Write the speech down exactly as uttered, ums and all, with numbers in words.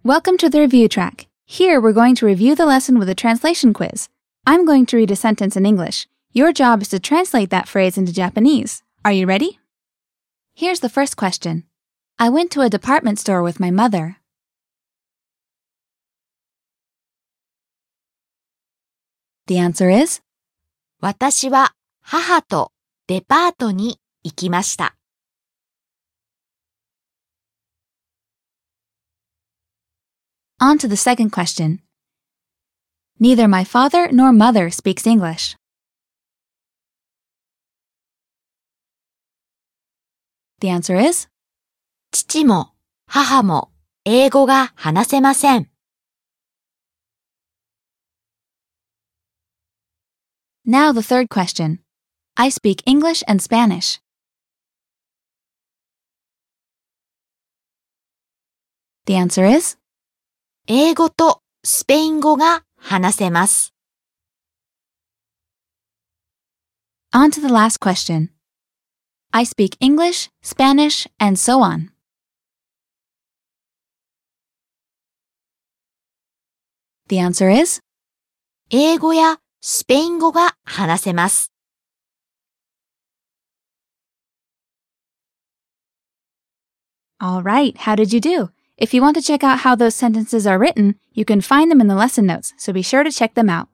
Welcome to the review track. Here we're going to review the lesson with a translation quiz. I'm going to read a sentence in English. Your job is to translate that phrase into Japanese. Are you ready? Here's the first question. I went to a department store with my mother. The answer is, 私は母とデパートに行きました。 On to the second question. Neither my father nor mother speaks English. The answer is, 父も母も英語が話せません。 Now the third question. I speak English and Spanish. The answer is, 英語とスペイン語が話せます。 On to the last question. I speak English, Spanish, and so on. The answer is, 英語やスペイン語が話せます。 All right, how did you do? If you want to check out how those sentences are written, you can find them in the lesson notes, so be sure to check them out.